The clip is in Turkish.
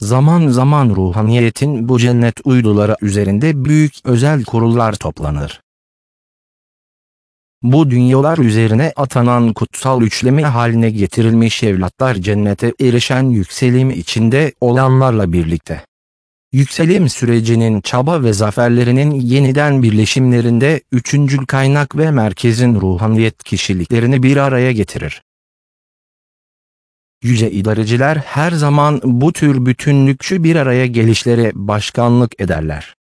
Zaman zaman ruhaniyetin bu cennet uyduları üzerinde büyük özel kurullar toplanır. Bu dünyalar üzerine atanan kutsal üçleme haline getirilmiş evlatlar cennete erişen yükselim içinde olanlarla birlikte. Yükselim sürecinin çaba ve zaferlerinin yeniden birleşimlerinde üçüncül kaynak ve merkezin ruhaniyet kişiliklerini bir araya getirir. Yüce idareciler her zaman bu tür bütünlükçü bir araya gelişlere başkanlık ederler.